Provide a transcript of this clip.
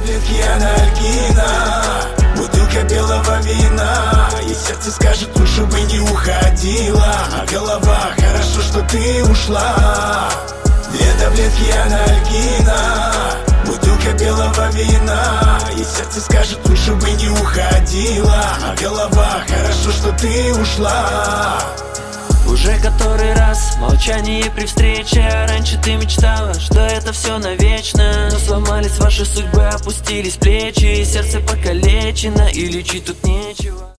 таблетки анальгина, бутылка белого вина, и сердце скажет, лучше бы не уходила, а голова, хорошо, что ты ушла. 2 таблетки анальгина, бутылка белого вина, и сердце скажет, лучше бы не уходила, а голова, хорошо, что ты ушла. Уже который раз молчание при встрече. Раньше ты мечтала, что это все навечно, но сломались ваши судьбы, опустились плечи, сердце покалечено, и лечить тут нечего.